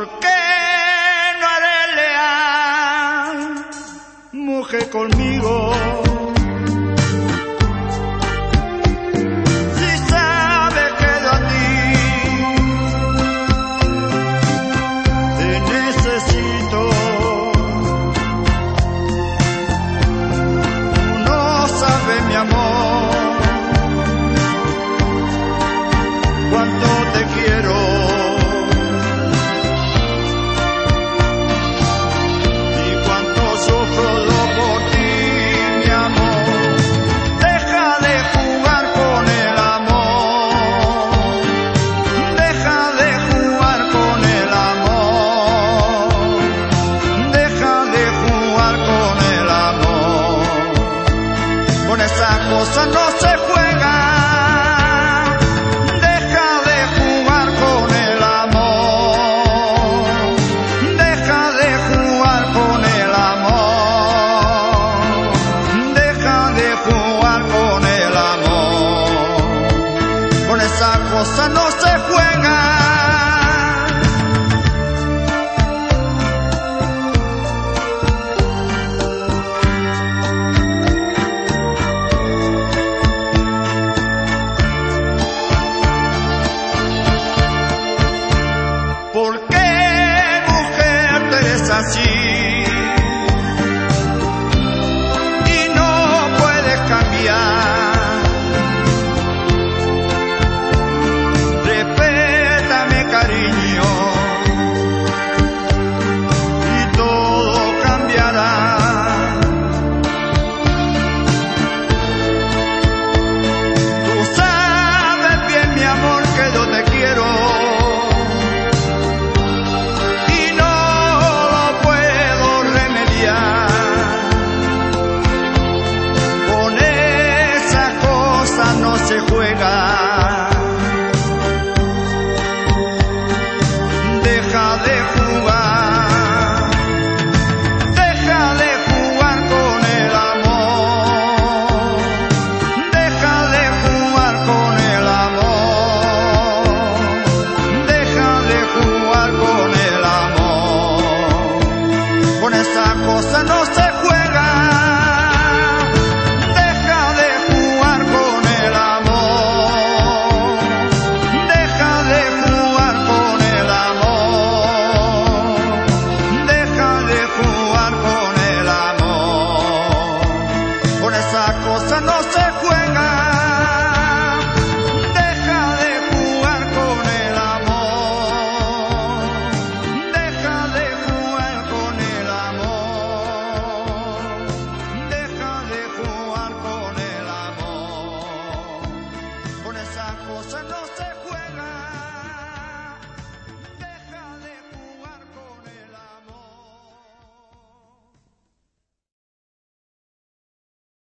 ¿Por qué no eres leal, mujer, conmigo? Si sabes que de a ti te necesito. Tú no sabes, mi amor, cuánto te quiero. Esa cosa no se juega, deja de jugar con el amor, deja de jugar con el amor, deja de jugar con el amor, con esa cosa no se juega. ¿Por qué, mujer, te eres así y no puedes cambiar? Respétame, cariño, y todo cambiará. Tú sabes bien, mi amor, que yo te quiero. No se juega, deja de jugar.